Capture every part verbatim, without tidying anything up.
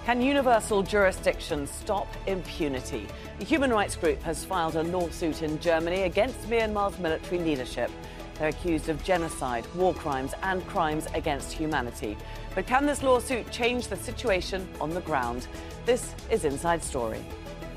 Can universal jurisdiction stop impunity? The human rights group has filed a lawsuit in Germany against Myanmar's military leadership. They're accused of genocide, war crimes and crimes against humanity. But can this lawsuit change the situation on the ground? This is Inside Story.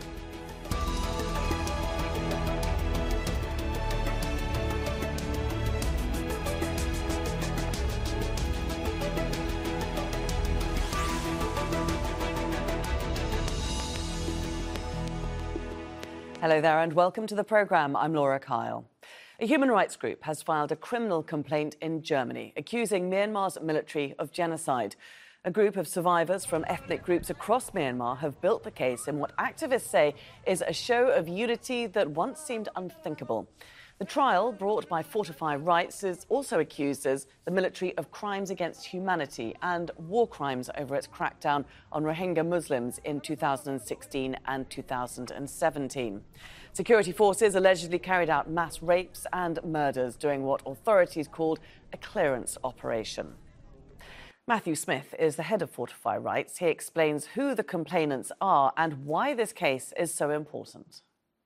Hello there and welcome to the programme. I'm Laura Kyle. A human rights group has filed a criminal complaint in Germany accusing Myanmar's military of genocide. A group of survivors from ethnic groups across Myanmar have built the case in what activists say is a show of unity that once seemed unthinkable. The trial, brought by Fortify Rights, is also accuses the military of crimes against humanity and war crimes over its crackdown on Rohingya Muslims in two thousand sixteen and two thousand seventeen. Security forces allegedly carried out mass rapes and murders during what authorities called a clearance operation. Matthew Smith is the head of Fortify Rights. He explains who the complainants are and why this case is so important.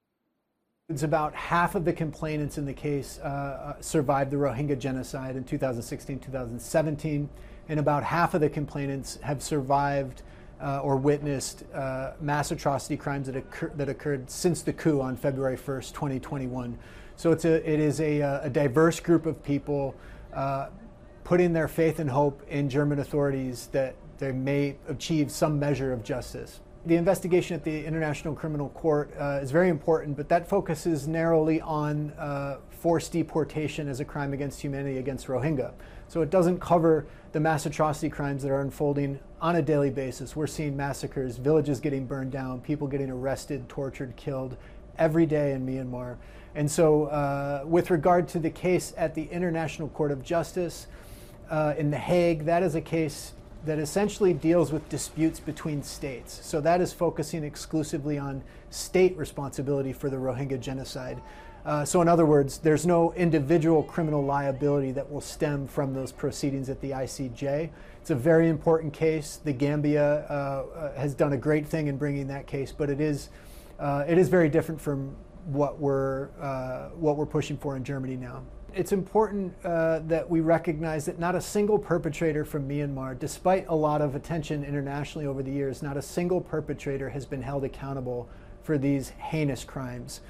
It's about half of the complainants in the case uh, survived the Rohingya genocide in two thousand sixteen, two thousand seventeen, and about half of the complainants have survived uh, or witnessed uh, mass atrocity crimes that, occur- that occurred since the coup on February first, twenty twenty-one. So it's a, it is a, a diverse group of people uh, putting their faith and hope in German authorities that they may achieve some measure of justice. The investigation at the International Criminal Court uh, is very important, but that focuses narrowly on uh, forced deportation as a crime against humanity against Rohingya. So it doesn't cover the mass atrocity crimes that are unfolding on a daily basis. We're seeing massacres, villages getting burned down, people getting arrested, tortured, killed every day in Myanmar. And so uh, with regard to the case at the International Court of Justice uh, in The Hague, that is a case that essentially deals with disputes between states. So that is focusing exclusively on state responsibility for the Rohingya genocide. Uh, so in other words, there's no individual criminal liability that will stem from those proceedings at the I C J. It's a very important case. The Gambia uh, has done a great thing in bringing that case, but it is uh, it is very different from what we're uh, what we're pushing for in Germany now. It's important uh, that we recognize that not a single perpetrator from Myanmar, despite a lot of attention internationally over the years, not a single perpetrator has been held accountable for these heinous crimes.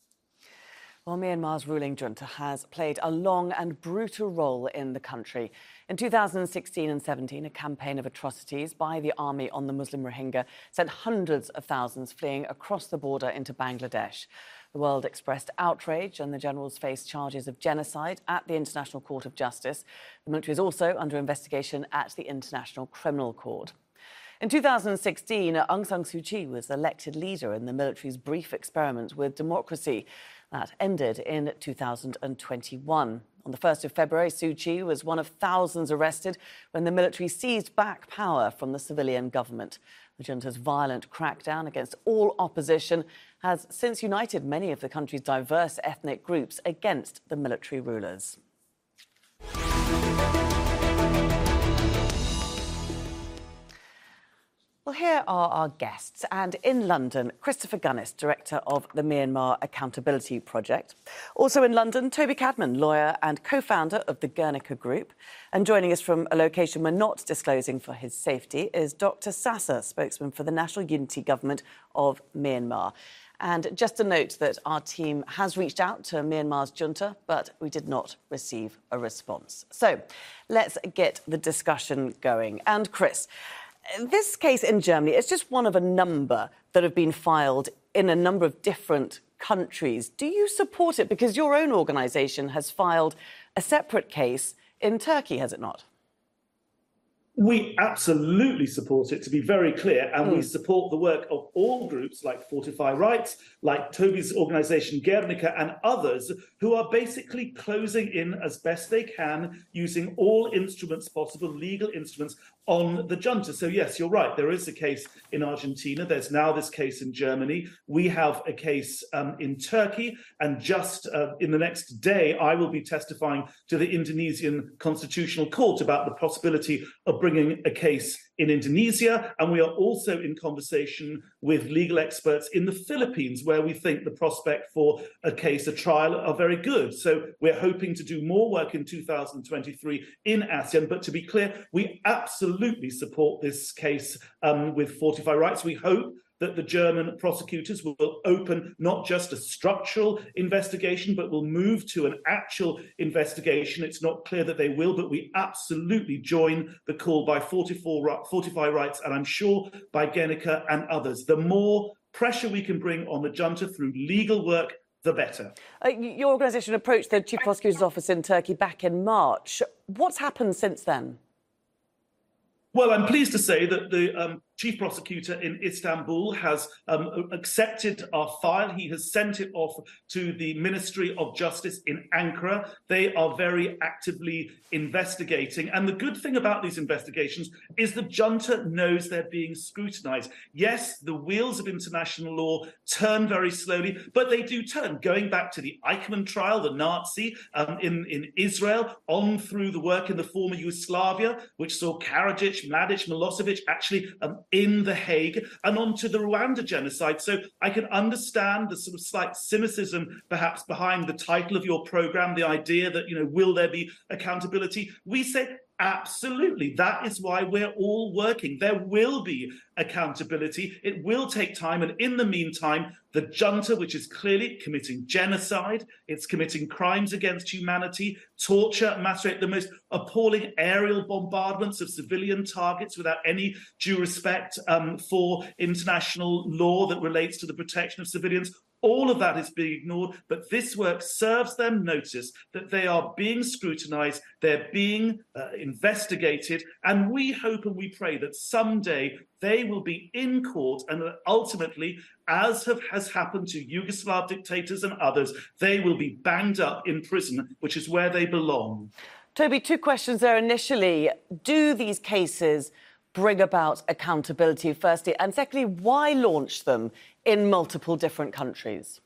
Well, Myanmar's ruling junta has played a long and brutal role in the country. In two thousand sixteen and seventeen, a campaign of atrocities by the army on the Muslim Rohingya sent hundreds of thousands fleeing across the border into Bangladesh. The world expressed outrage and the generals faced charges of genocide at the International Court of Justice. The military is also under investigation at the International Criminal Court. In two thousand sixteen, Aung San Suu Kyi was elected leader in the military's brief experiment with democracy. That ended in two thousand twenty-one. On the first of February, Suu Kyi was one of thousands arrested when the military seized back power from the civilian government. The junta's violent crackdown against all opposition has since united many of the country's diverse ethnic groups against the military rulers. Well, here are our guests. And in London, Christopher Gunnis, director of the Myanmar Accountability Project. Also in London, Toby Cadman, lawyer and co-founder of the Guernica Group. And joining us from a location we're not disclosing for his safety is Doctor Sasa, spokesman for the National Unity Government of Myanmar. And just a note that our team has reached out to Myanmar's junta, but we did not receive a response. So let's get the discussion going. And Chris, this case in Germany is just one of a number that have been filed in a number of different countries. Do you support it? Because your own organisation has filed a separate case in Turkey, has it not? We absolutely support it, to be very clear, and mm. we support the work of all groups like Fortify Rights, like Toby's organisation Guernica and others, who are basically closing in as best they can using all instruments possible, legal instruments, on the junta. So yes, you're right, there is a case in Argentina, there's now this case in Germany, we have a case um, in Turkey, and just uh, in the next day I will be testifying to the Indonesian Constitutional Court about the possibility of bringing a case in Indonesia, and we are also in conversation with legal experts in the Philippines, where we think the prospect for a case, a trial, are very good. So we're hoping to do more work in two thousand twenty-three in ASEAN. But to be clear, we absolutely support this case um, with Fortify Rights. We hope that the German prosecutors will open not just a structural investigation, but will move to an actual investigation. It's not clear that they will, but we absolutely join the call by Fortify Rights, and I'm sure by Guernica and others. The more pressure we can bring on the junta through legal work, the better. Uh, your organisation approached the Chief Prosecutor's Office in Turkey back in March. What's happened since then? Well, I'm pleased to say that the um, Chief Prosecutor in Istanbul has um, accepted our file. He has sent it off to the Ministry of Justice in Ankara. They are very actively investigating. And the good thing about these investigations is the junta knows they're being scrutinized. Yes, the wheels of international law turn very slowly, but they do turn. Going back to the Eichmann trial, the Nazi um, in, in Israel, on through the work in the former Yugoslavia, which saw Karadzic, Mladic, Milosevic actually um, in The Hague, and on to the Rwanda genocide. So I can understand the sort of slight cynicism perhaps behind the title of your program, the idea that, you know, will there be accountability? We say absolutely. That is why we're all working. There will be accountability. It will take time. And in the meantime, the junta, which is clearly committing genocide, it's committing crimes against humanity, torture, massacre, the most appalling aerial bombardments of civilian targets without any due respect um, for international law that relates to the protection of civilians. All of that is being ignored, but this work serves them notice that they are being scrutinized, they're being uh, investigated, and we hope and we pray that someday they will be in court and that ultimately, as have, has happened to Yugoslav dictators and others, they will be banged up in prison, which is where they belong. Toby, two questions there initially. Do these cases bring about accountability, firstly? And secondly, why launch them in multiple different countries?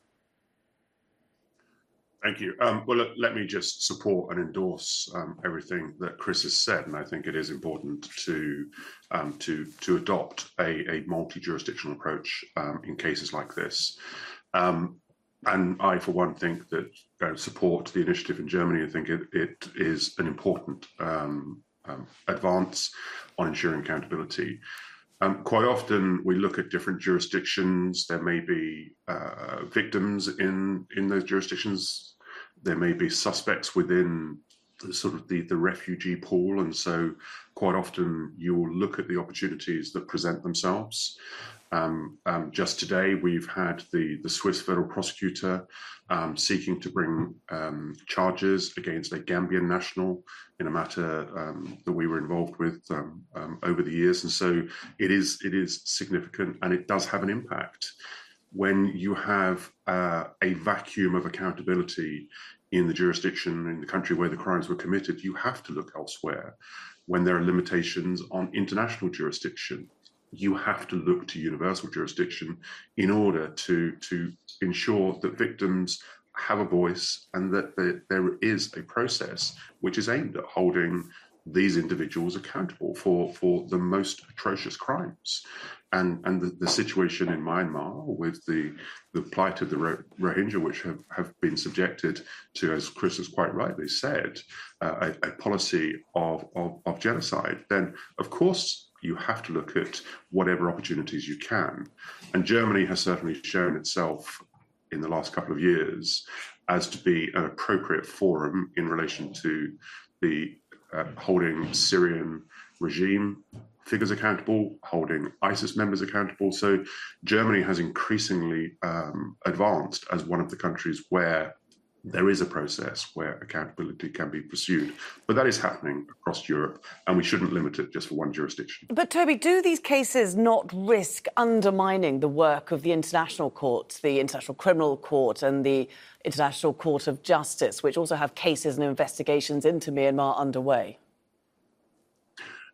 Thank you. Um, well, let me just support and endorse um, everything that Chris has said, and I think it is important to um, to to adopt a, a multi-jurisdictional approach um, in cases like this. Um, and I, for one, think that uh, support the initiative in Germany. I think it, it is an important um, um, advance on ensuring accountability. Um, quite often, we look at different jurisdictions. There may be uh, victims in in those jurisdictions. There may be suspects within the sort of the, the refugee pool, and so quite often you will look at the opportunities that present themselves. Um, um, just today, we've had the, the Swiss federal prosecutor um, seeking to bring um, charges against a Gambian national in a matter um, that we were involved with um, um, over the years. And so it is it is significant, and it does have an impact. When you have uh, a vacuum of accountability in the jurisdiction, in the country where the crimes were committed, you have to look elsewhere. When there are limitations on international jurisdiction, you have to look to universal jurisdiction in order to, to ensure that victims have a voice and that there, there is a process which is aimed at holding these individuals accountable for, for the most atrocious crimes. And, and the, the situation in Myanmar with the, the plight of the Rohingya, which have, have been subjected to, as Chris has quite rightly said, uh, a, a policy of, of, of genocide, then of course you have to look at whatever opportunities you can. And Germany has certainly shown itself in the last couple of years as to be an appropriate forum in relation to the uh, holding Syrian regime figures accountable, holding ISIS members accountable. So Germany has increasingly um, advanced as one of the countries where there is a process where accountability can be pursued. But that is happening across Europe, and we shouldn't limit it just for one jurisdiction. But, Toby, do these cases not risk undermining the work of the international courts, the International Criminal Court and the International Court of Justice, which also have cases and investigations into Myanmar underway?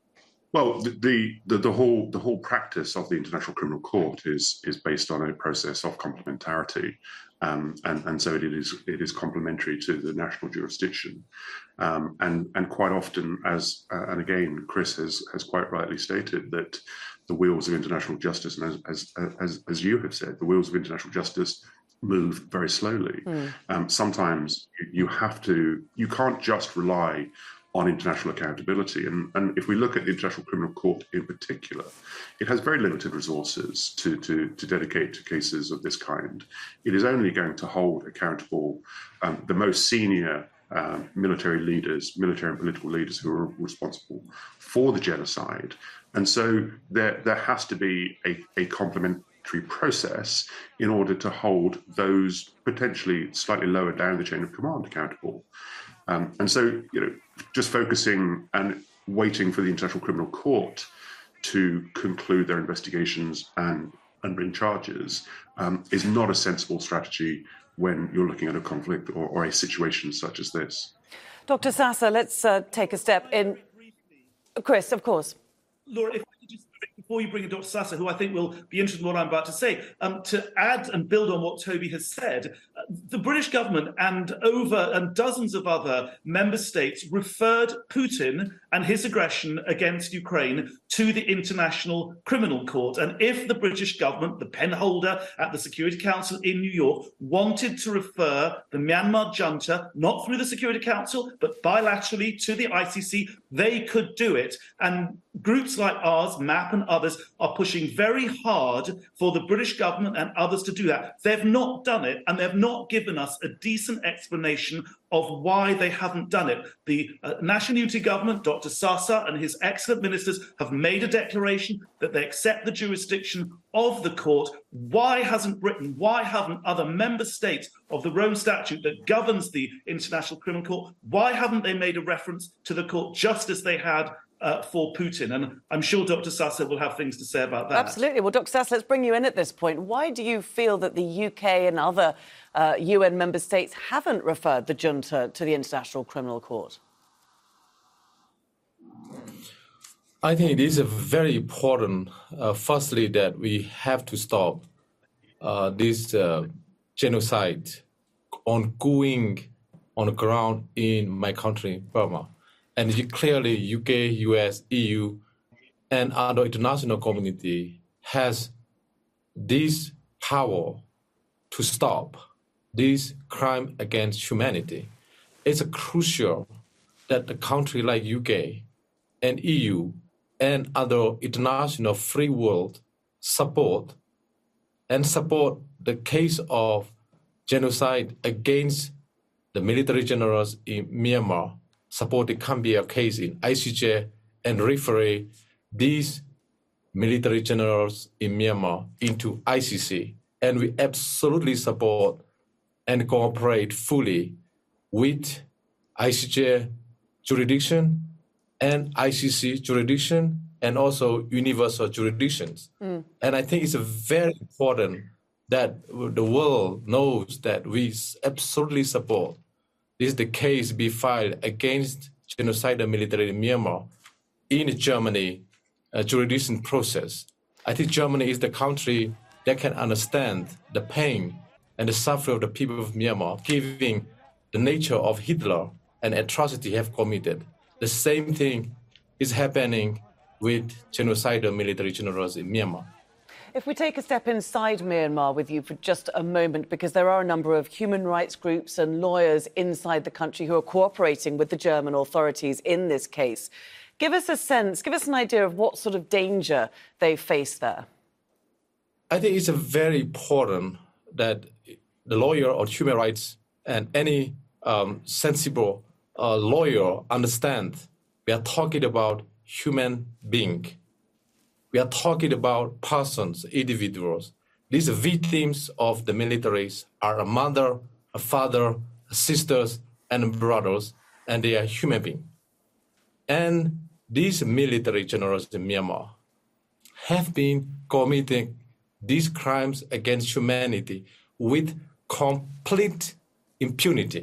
Well, the, the the whole the whole practice of the International Criminal Court is is based on a process of complementarity, um, and and so it is it is complementary to the national jurisdiction, um, and and quite often, as uh, and again, Chris has has quite rightly stated that the wheels of international justice, and as as as, as you have said, the wheels of international justice move very slowly. Mm. Um, sometimes you, you have to you can't just rely on international accountability. And, and if we look at the International Criminal Court in particular, it has very limited resources to, to, to dedicate to cases of this kind. It is only going to hold accountable um, the most senior uh, military leaders, military and political leaders who are responsible for the genocide. And so there, there has to be a, a complementary process in order to hold those potentially slightly lower down the chain of command accountable. Um, and so, you know, just focusing and waiting for the International Criminal Court to conclude their investigations and, and bring charges um, is not a sensible strategy when you're looking at a conflict or, or a situation such as this. Doctor Sasa, let's uh, take a step in. Chris, of course. Laura, if I could just, before you bring in Doctor Sasa, who I think will be interested in what I'm about to say, um, to add and build on what Toby has said, uh, the British government and over and dozens of other member states referred Putin and his aggression against Ukraine to the International Criminal Court. And if the British government, the pen holder at the Security Council in New York, wanted to refer the Myanmar junta, not through the Security Council, but bilaterally to the I C C, they could do it. And groups like ours, MAP and others, are pushing very hard for the British government and others to do that. They've not done it, and they've not given us a decent explanation of why they haven't done it. The uh, National Unity Government, Doctor Sasa and his excellent ministers have made a declaration that they accept the jurisdiction of the court. Why hasn't Britain, why haven't other member states of the Rome Statute that governs the International Criminal Court, why haven't they made a reference to the court just as they had Uh, for Putin? And I'm sure Doctor Sasa will have things to say about that. Absolutely. Well, Doctor Sasa, let's bring you in at this point. Why do you feel that the U K and other uh, U N member states haven't referred the junta to the International Criminal Court? I think it is very important, uh, firstly, that we have to stop uh, this uh, genocide ongoing on the ground in my country, Burma. And clearly, U K, U S, E U, and other international community has this power to stop this crime against humanity. It's crucial that a country like U K and E U and other international free world support and support the case of genocide against the military generals in Myanmar, support the Gambia case in I C J, and refer these military generals in Myanmar into I C C. And we absolutely support and cooperate fully with I C J jurisdiction and I C C jurisdiction and also universal jurisdictions. Mm. And I think it's very important that the world knows that we absolutely support this is the case be filed against genocidal military in Myanmar in Germany uh, jurisdiction process. I think Germany is the country that can understand the pain and the suffering of the people of Myanmar, given the nature of Hitler and atrocity have committed. The same thing is happening with genocidal military generals in Myanmar. If we take a step inside Myanmar with you for just a moment, because there are a number of human rights groups and lawyers inside the country who are cooperating with the German authorities in this case. Give us a sense, give us an idea of what sort of danger they face there. I think it's very important that the lawyer on human rights and any um, sensible uh, lawyer understand we are talking about human being. We are talking about persons, individuals. These victims of the militaries are a mother, a father, sisters, and brothers, and they are human beings. And these military generals in Myanmar have been committing these crimes against humanity with complete impunity.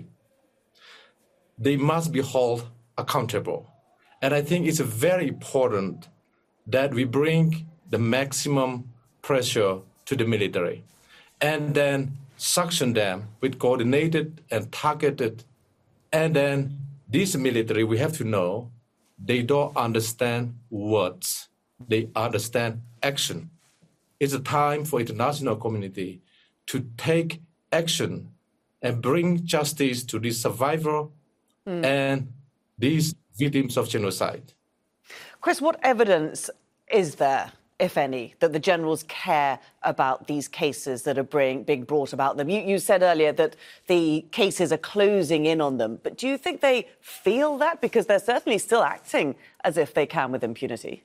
They must be held accountable. And I think it's very important that we bring the maximum pressure to the military and then sanction them with coordinated and targeted. And then this military, we have to know, they don't understand words. They understand action. It's a time for international community to take action and bring justice to these survivors mm. and these victims of genocide. Chris, what evidence is there, if any, that the generals care about these cases that are being, being brought about them? You, you said earlier that the cases are closing in on them, but do you think they feel that? Because they're certainly still acting as if they can with impunity.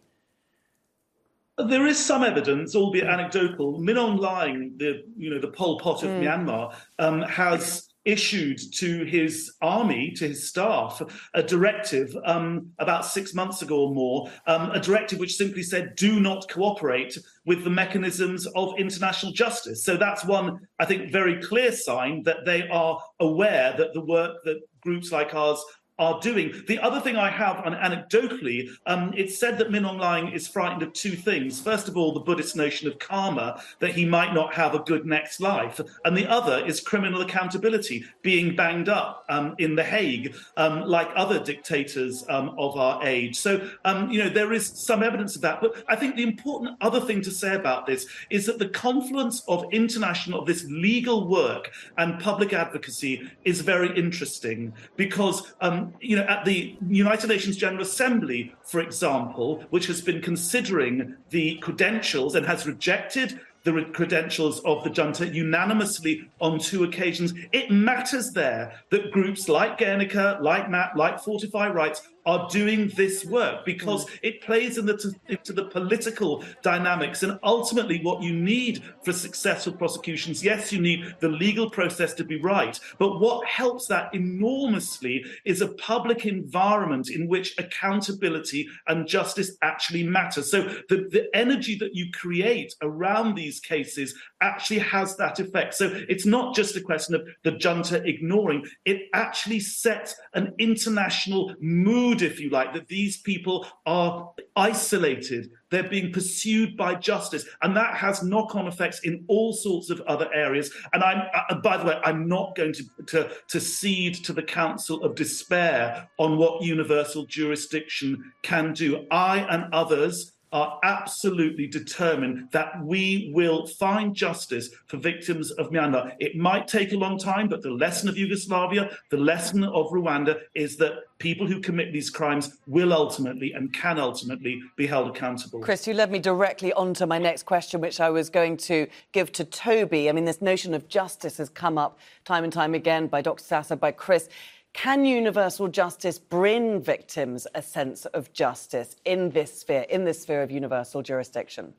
There is some evidence, albeit anecdotal. Min Aung Hlaing, the you know the Pol Pot of mm. Myanmar, um, has issued to his army, to his staff, a directive um, about six months ago or more, um, a directive which simply said, do not cooperate with the mechanisms of international justice. So that's one, I think, very clear sign that they are aware that the work that groups like ours are doing. The other thing I have, and anecdotally, um, it's said that Min Aung Hlaing is frightened of two things. First of all, the Buddhist notion of karma, that he might not have a good next life. And the other is criminal accountability, being banged up um, in The Hague, um, like other dictators um, of our age. So, um, you know, there is some evidence of that. But I think the important other thing to say about this is that the confluence of international, of this legal work and public advocacy is very interesting because, um, you know, at the United Nations General Assembly, for example, which has been considering the credentials and has rejected the credentials of the junta unanimously on two occasions, it matters there that groups like Guernica, like M A P, like Fortify Rights are doing this work because mm. it plays in the t- into the political dynamics. And ultimately what you need for successful prosecutions, yes, you need the legal process to be right, but what helps that enormously is a public environment in which accountability and justice actually matter. So the, the energy that you create around these cases actually has that effect. So it's not just a question of the junta ignoring, it actually sets an international mood, if you like, that these people are isolated, they're being pursued by justice, and that has knock-on effects in all sorts of other areas. And I'm, uh, by the way, I'm not going to, to, to cede to the Council of Despair on what universal jurisdiction can do. I and others are absolutely determined that we will find justice for victims of Myanmar. It might take a long time, but the lesson of Yugoslavia, the lesson of Rwanda is that people who commit these crimes will ultimately and can ultimately be held accountable. Chris, you led me directly on to my next question, which I was going to give to Toby. I mean, this notion of justice has come up time and time again by Doctor Sasser, by Chris. Can universal justice bring victims a sense of justice in this sphere, in this sphere of universal jurisdiction?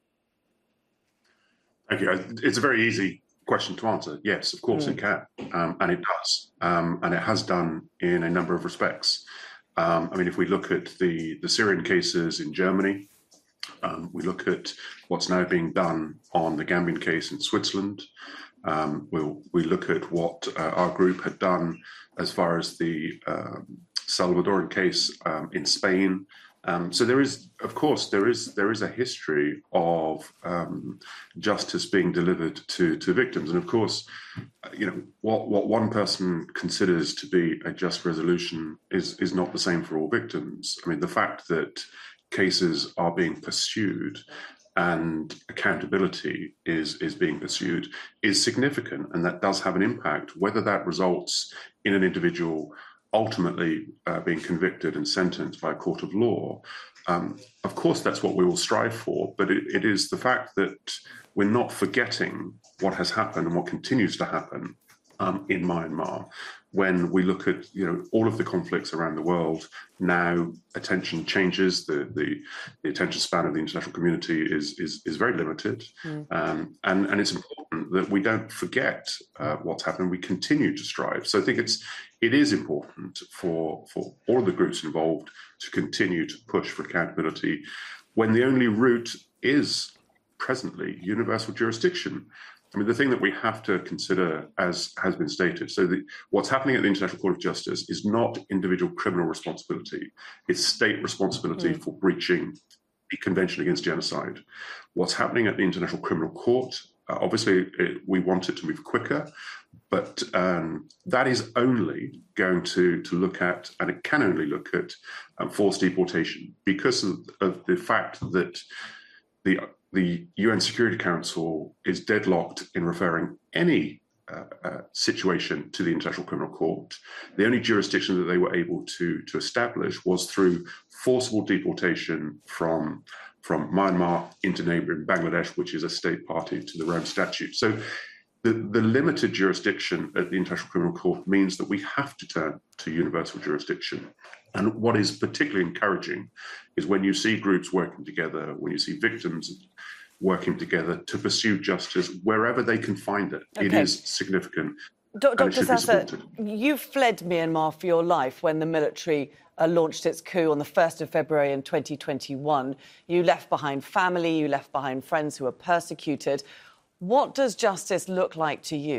Thank you. It's a very easy question to answer. Yes, of course mm. it can, um, and it does, um, and it has done in a number of respects. Um, I mean, if we look at the, the Syrian cases in Germany, um, we look at what's now being done on the Gambian case in Switzerland, um, we'll, we look at what uh, our group had done as far as the um, Salvadoran case um, in Spain. Um, so there is, of course, there is there is a history of um, justice being delivered to to victims, and of course, you know what what one person considers to be a just resolution is is not the same for all victims. I mean, the fact that cases are being pursued and accountability is is being pursued is significant, and that does have an impact. Whether that results in an individual ultimately uh, being convicted and sentenced by a court of law, um, of course that's what we will strive for, but it, it is the fact that we're not forgetting what has happened and what continues to happen um, in Myanmar. When we look at, you know, all of the conflicts around the world, now attention changes. The the, the attention span of the international community is is, is very limited, mm. um, and and it's important that we don't forget uh, what's happened. We continue to strive. So I think it's it is important for for all of the groups involved to continue to push for accountability, when the only route is presently universal jurisdiction. I mean, the thing that we have to consider, as has been stated, so the, what's happening at the International Court of Justice is not individual criminal responsibility. It's state responsibility mm. for breaching the Convention Against Genocide. What's happening at the International Criminal Court, uh, obviously it, we want it to move quicker, but um, that is only going to, to look at, and it can only look at, um, forced deportation because of, of the fact that the, the U N Security Council is deadlocked in referring any uh, uh, situation to the International Criminal Court. The only jurisdiction that they were able to, to establish was through forcible deportation from from Myanmar into neighboring Bangladesh, which is a state party to the Rome Statute. So the, the limited jurisdiction at the International Criminal Court means that we have to turn to universal jurisdiction. And what is particularly encouraging is when you see groups working together, when you see victims working together to pursue justice wherever they can find it. Okay. It is significant. Doctor Sasa, you fled Myanmar for your life when the military Uh, launched its coup on the first of February in twenty twenty-one. You left behind family, you left behind friends who were persecuted. What does justice look like to you?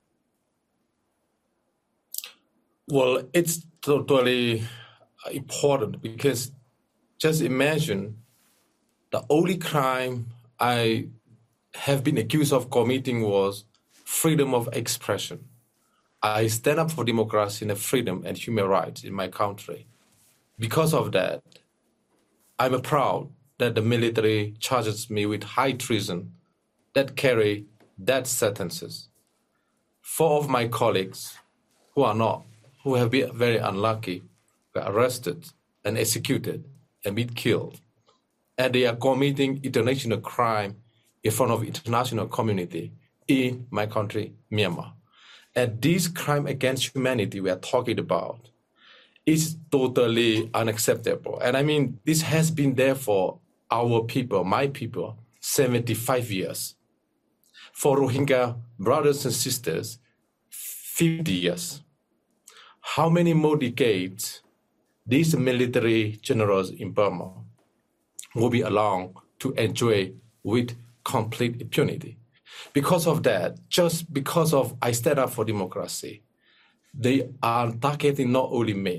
Well, it's totally important because just imagine the only crime I have been accused of committing was freedom of expression. I stand up for democracy and freedom and human rights in my country. Because of that, I'm proud that the military charges me with high treason that carry death sentences. Four of my colleagues who are not, who have been very unlucky, were arrested and executed and been killed. And they are committing international crime in front of the international community in my country, Myanmar. And this crime against humanity we are talking about is totally unacceptable. And I mean, this has been there for our people, my people, seventy-five years. For Rohingya brothers and sisters, fifty years. How many more decades these military generals in Burma will be allowed to enjoy with complete impunity? Because of that, just because of I stand up for democracy, they are targeting not only me,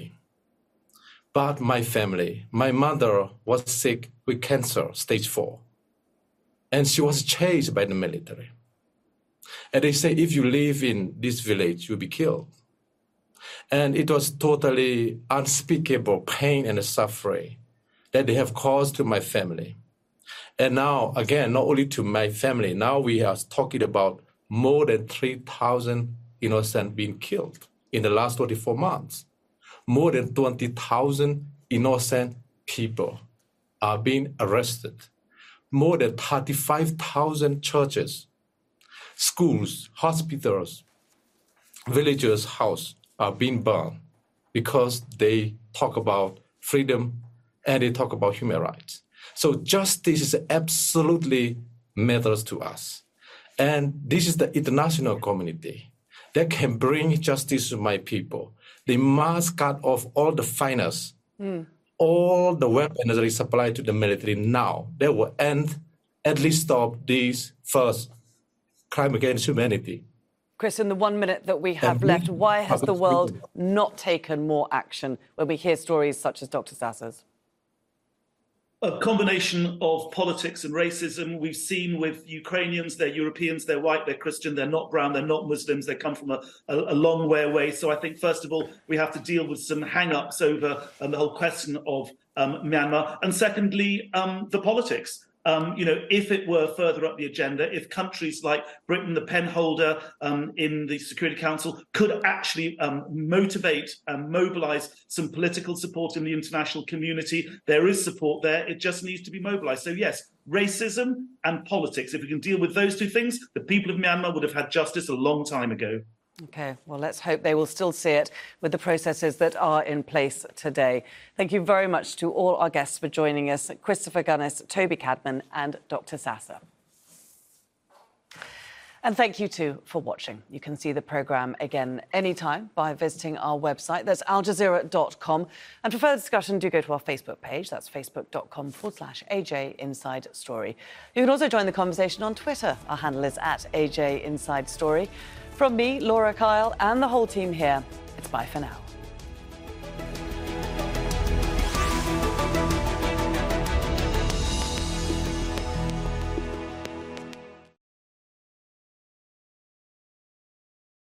but my family. My mother was sick with cancer, stage four, and she was chased by the military. And they say, if you live in this village, you'll be killed. And it was totally unspeakable pain and suffering that they have caused to my family. And now, again, not only to my family, now we are talking about more than three thousand innocent being killed in the last twenty-four months. More than twenty thousand innocent people are being arrested. More than thirty-five thousand churches, schools, hospitals, villagers' houses are being burned because they talk about freedom and they talk about human rights. So justice is absolutely matters to us. And this is the international community that can bring justice to my people. They must cut off all the finance, mm. all the weapons that is supplied to the military now. That will end, at least stop this first crime against humanity. Chris, in the one minute that we have and left, why has the world not taken more action when we hear stories such as Doctor Sasa's? A combination of politics and racism. We've seen with Ukrainians, they're Europeans, they're white, they're Christian, they're not brown, they're not Muslims, they come from a, a, a long way away. So I think, first of all, we have to deal with some hang-ups over um, the whole question of um, Myanmar. And secondly, um, the politics. Um, you know, if it were further up the agenda, if countries like Britain, the pen holder um, in the Security Council, could actually um, motivate and mobilise some political support in the international community, there is support there. It just needs to be mobilised. So yes, racism and politics. If we can deal with those two things, the people of Myanmar would have had justice a long time ago. OK, well, let's hope they will still see it with the processes that are in place today. Thank you very much to all our guests for joining us, Christopher Gunnis, Toby Cadman and Doctor Sasa. And thank you, too, for watching. You can see the programme again anytime by visiting our website. That's al jazeera dot com. And for further discussion, do go to our Facebook page. That's facebook.com forward slash AJ Inside Story. You can also join the conversation on Twitter. Our handle is at A J Inside Story. From me, Laura Kyle, and the whole team here, it's bye for now.